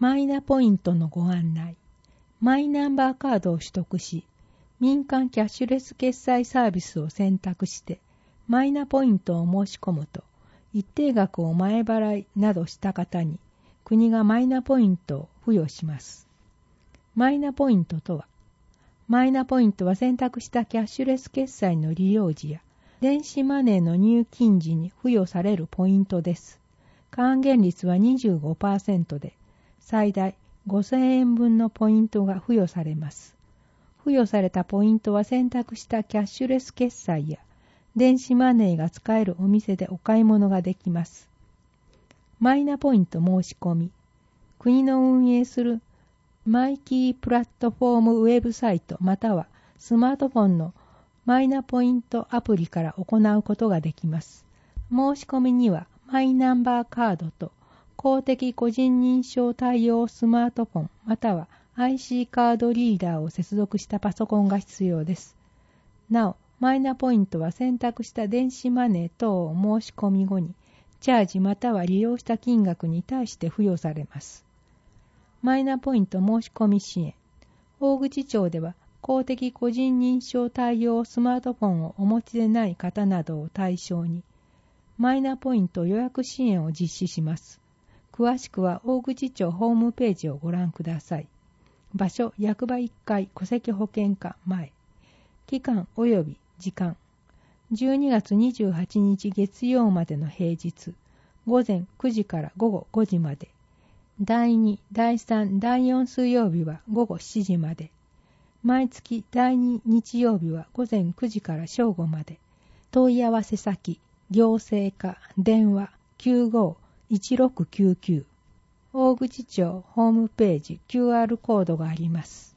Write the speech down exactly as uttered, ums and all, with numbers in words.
マイナポイントのご案内。マイナンバーカードを取得し、民間キャッシュレス決済サービスを選択して、マイナポイントを申し込むと、一定額を前払いなどした方に、国がマイナポイントを付与します。マイナポイントとは、マイナポイントは選択したキャッシュレス決済の利用時や、電子マネーの入金時に付与されるポイントです。還元率は にじゅうごパーセント で、最大ごせんえんぶんのポイントが付与されます。付与されたポイントは選択したキャッシュレス決済や、電子マネーが使えるお店でお買い物ができます。マイナポイント申し込み。国の運営するマイキープラットフォームウェブサイトまたはスマートフォンのマイナポイントアプリから行うことができます。申し込みにはマイナンバーカードと公的個人認証対応スマートフォンまたは アイシー カードリーダーを接続したパソコンが必要です。なお、マイナポイントは選択した電子マネー等を申し込み後に、チャージまたは利用した金額に対して付与されます。マイナポイント申し込み支援。大口町では公的個人認証対応スマートフォンをお持ちでない方などを対象に、マイナポイント予約支援を実施します。詳しくは大口町ホームページをご覧ください。場所、役場いっかい戸籍保険課前。期間及び時間。じゅうにがつにじゅうはちにち月曜までの平日。午前くじから午後ごじまで。だいに、だいさん、だいよん水曜日は午後しちじまで。毎月だいに日曜日は午前くじから正午まで。問い合わせ先、行政課、電話きゅうご いちろくきゅうきゅう。大口町ホームページ キューアール コードがあります。